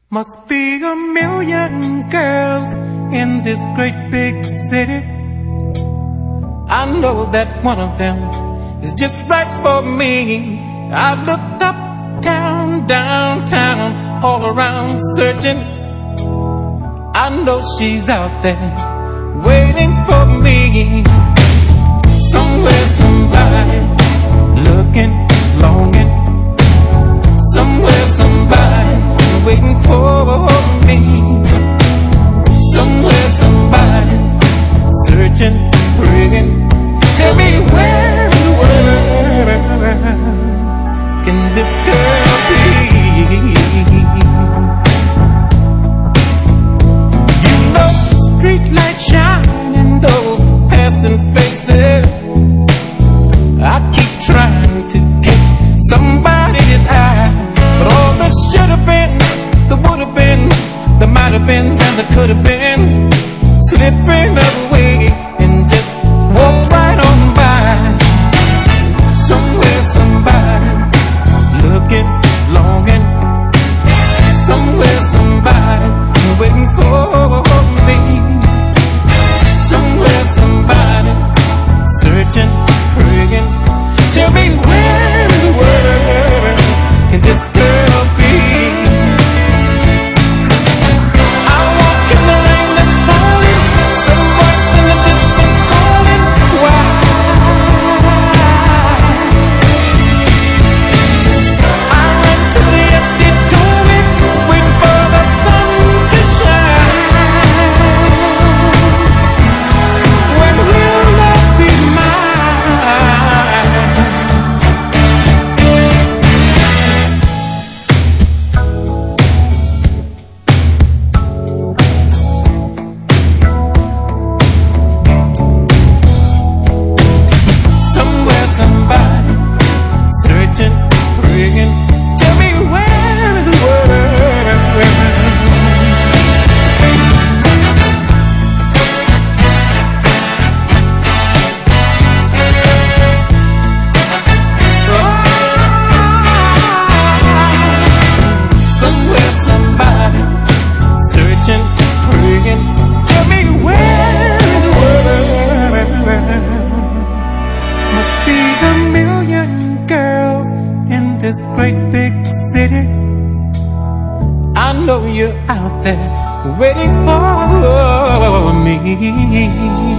Must be a million girls in this great big city. I know that one of them is just right for me. I looked uptown, downtown, all around searching. I know she's out there waiting for me. Somewhere somebody's looking, longing. Somewhere somebody's waiting for me. Somewhere somebody's searching, praying. Tell me where in the world can this girl be? You know, street lights shining, those passing faces. I keep trying to catch somebody's eye, but all the should have been, the would have been, the might have been, and the could have been, slipping away and just walk right on by. Somewhere somebody's looking, longing. Somewhere somebody's waiting for me. Somewhere somebody's searching, praying. Tell me where in the world can this girl be? I walk in the rain that's falling, some voice in the distance calling. Why? I run to the empty doorway, waiting for the sun to shine. When will love be mine? Somewhere somebody searching, praying. Tell me where in the world. Somewhere somebody searching, praying. Tell me where in the world. Must be a million girls in this great big city. I know you're out there waiting for me.